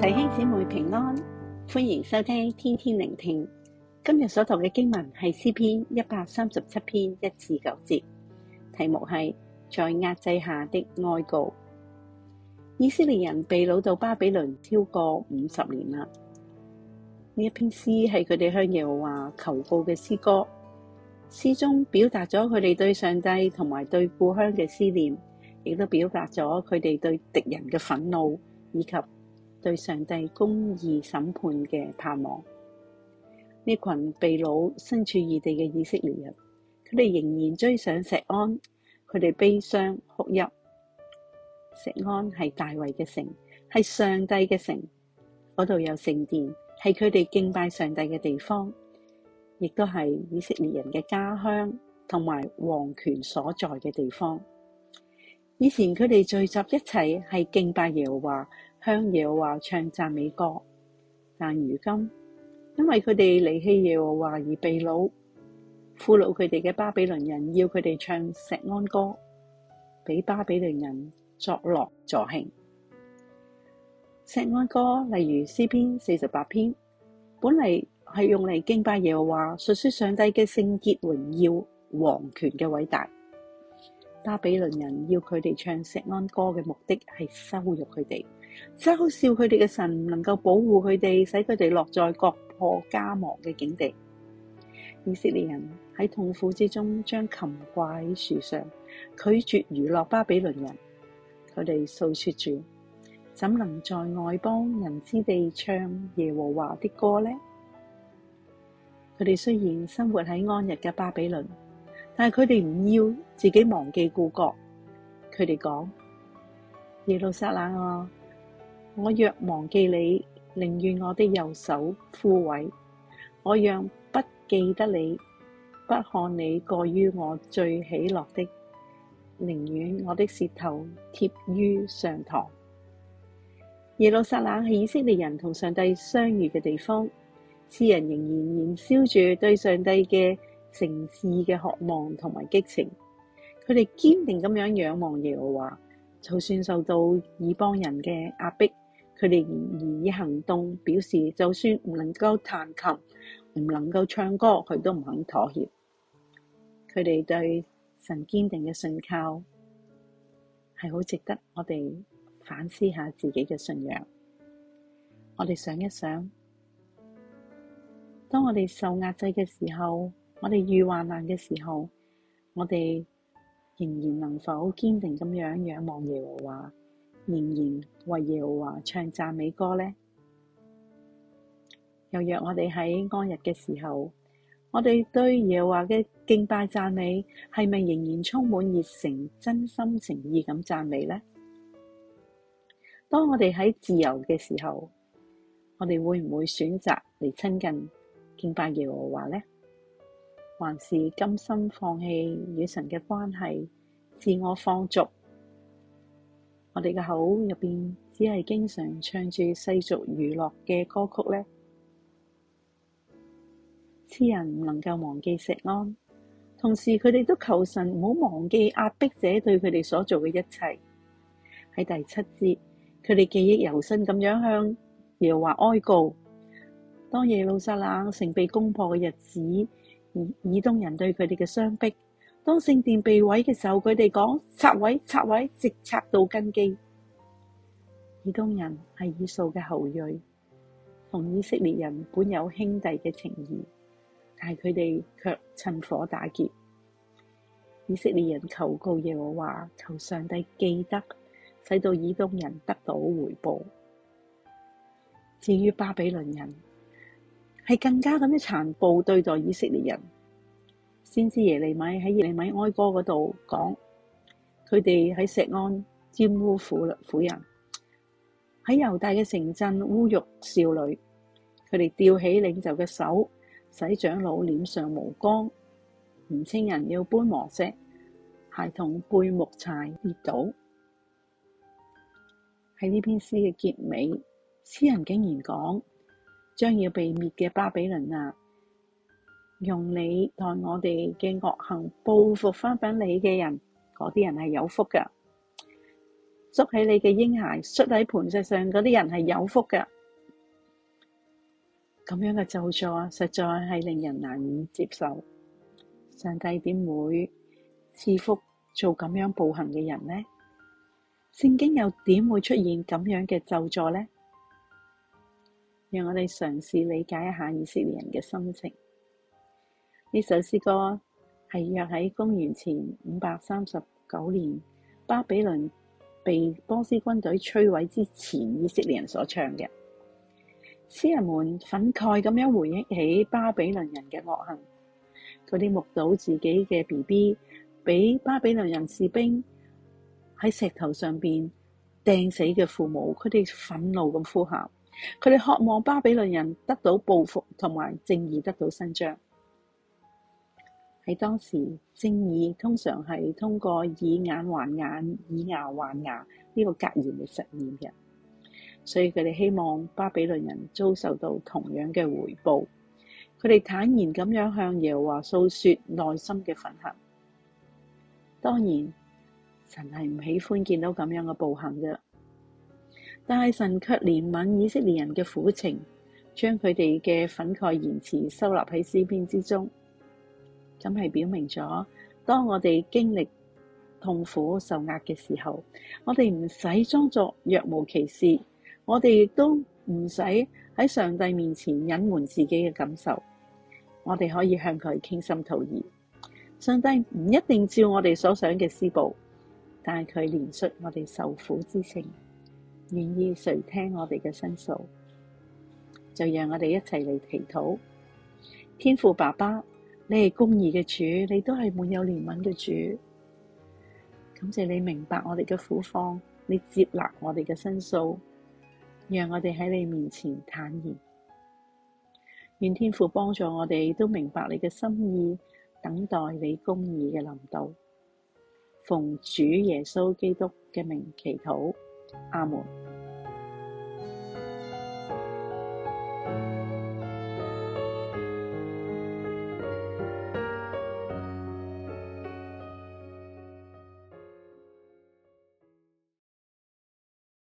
弟兄姊妹平安，歡迎收聽天天聆聽。今日所讀嘅經文係詩篇137篇1至9節，題目係在壓制下的哀告。以色列人被擄到巴比倫超過50年啦。呢一篇詩係佢哋向耶和華求告嘅詩歌，詩中表達咗佢哋對上帝同埋對故鄉嘅思念，亦都表達咗佢哋對敵人嘅憤怒以及對上帝公義審判嘅盼望。呢群被擄身處異地嘅以色列人，佢哋仍然追上錫安，佢哋悲傷哭泣。錫安係大衛嘅城，係上帝嘅城，嗰度有聖殿，係佢哋敬拜上帝嘅地方，亦都係以色列人嘅家鄉同埋王權所在嘅地方。以前佢哋聚集一齊係敬拜耶和華，向耶和華唱讚美歌，但如今因為佢哋離棄耶和華而被擄，俘虜佢哋嘅巴比倫人要佢哋唱錫安歌，俾巴比倫人作樂助興。錫安歌例如詩篇48篇，本嚟係用嚟敬拜耶和華，述說上帝嘅聖潔榮耀、王權嘅偉大。巴比倫人要佢哋唱錫安歌嘅目的係羞辱佢哋，嘲笑佢哋嘅神唔能夠保護佢哋，使佢哋落在國破家亡嘅境地。以色列人喺痛苦之中將琴掛喺樹上，拒絕娛樂巴比倫人。佢哋訴說住，怎能在外邦人之地唱耶和華的歌呢？佢哋雖然生活喺安逸嘅巴比倫，但係佢哋唔要自己忘記故國。佢哋講，耶路撒冷啊，我若忘記你，寧願我的右手枯萎；我讓不記得你，不看你過於我最喜樂的，寧願我的舌頭貼於上膛。耶路撒冷係以色列人同上帝相遇嘅地方，詩人仍然燃燒住對上帝嘅誠摯嘅渴望同埋激情。佢哋堅定咁樣仰望耶和華，就算受到異邦人嘅壓迫，佢哋仍然以行動表示，就算唔能夠彈琴，唔能夠唱歌，佢都唔肯妥協。佢哋對神堅定嘅信靠係好值得我哋反思下自己嘅信仰。我哋想一想，當我哋受壓制嘅時候，我哋遇患難嘅時候，我哋仍然能否堅定咁樣仰望耶和華，仍然為耶和華唱讚美歌呢？又若我哋喺安逸嘅時候，我哋對耶和華嘅敬拜讚美係咪仍然充滿熱誠、真心誠意咁讚美呢？當我哋喺自由嘅時候，我哋會唔會選擇嚟親近敬拜耶和華呢？還是甘心放棄與神嘅關係，自我放逐？我哋嘅口入邊只係經常唱住世俗娛樂嘅歌曲呢？詩人唔能夠忘記錫安，同時佢哋都求神唔好忘記壓迫者對佢哋所做嘅一切。喺第7節，佢哋記憶猶新咁樣向耶和華哀告。當耶路撒冷城被攻破嘅日子，以東人對佢哋嘅傷迫，當聖殿被毀嘅時候，佢哋講拆毀，直拆到根基。以東人係以掃嘅後裔，同以色列人本有兄弟嘅情誼，但係佢哋卻趁火打劫。以色列人求告耶和華，求上帝記得，使到以東人得到回報。至於巴比倫人，係更加咁樣殘暴對待以色列人。先知耶利米喺耶利米哀歌嗰度講，佢哋喺錫安玷污婦人，喺猶大嘅城鎮侮辱少女，佢哋吊起領袖嘅手，使長老臉上無光，年青人要搬磨石，孩童背木柴跌倒。喺呢篇詩嘅結尾，詩人竟然講，將要被滅嘅巴比倫啊，用你待我哋嘅惡行報復翻俾你嘅人，嗰啲人係有福㗎。 捉起你嘅嬰孩，摔喺磐石上嗰啲人係有福㗎。咁樣嘅咒詛實在係令人難以接受。上帝點會賜福做咁樣暴行嘅人呢？聖經又點會出現咁樣嘅咒詛呢？讓我哋嘗試理解一下以色列人嘅心情。呢首詩歌係約喺公元前539年巴比倫被波斯軍隊摧毀之前，以色列人所唱嘅。詩人們憤慨咁樣回憶起巴比倫人嘅惡行，佢哋目睹自己嘅 BB 俾巴比倫人士兵喺石頭上邊掟死嘅父母，佢哋憤怒咁呼喊，佢哋渴望巴比倫人得到報復同埋正義得到伸張。喺當時，正義通常係通過以眼還眼、以牙還牙呢個格言嚟實現嘅，所以佢哋希望巴比倫人遭受到同樣嘅回報。佢哋坦然咁樣向耶和華訴說內心嘅憤恨。當然，神係唔喜歡見到咁樣嘅暴行嘅，但係神卻憐憫以色列人嘅苦情，將佢哋嘅憤慨言辭收納喺詩篇之中。咁係表明咗，當我哋經歷痛苦受壓嘅時候，我哋唔使裝作若無其事，我哋亦都唔使喺上帝面前隱瞞自己嘅感受，我哋可以向佢傾心吐意。上帝唔一定照我哋所想嘅施報，但係佢憐恤我哋受苦之情，願意垂聽我哋嘅申訴。就讓我哋一齊嚟祈禱。天父爸爸，你係公義嘅主，你都係滿有憐憫嘅主。感謝你明白我哋嘅苦況，你接納我哋嘅申訴，讓我哋喺你面前坦然。願天父幫助我哋都明白你嘅心意，等待你公義嘅臨到。奉主耶穌基督嘅名祈禱，阿門。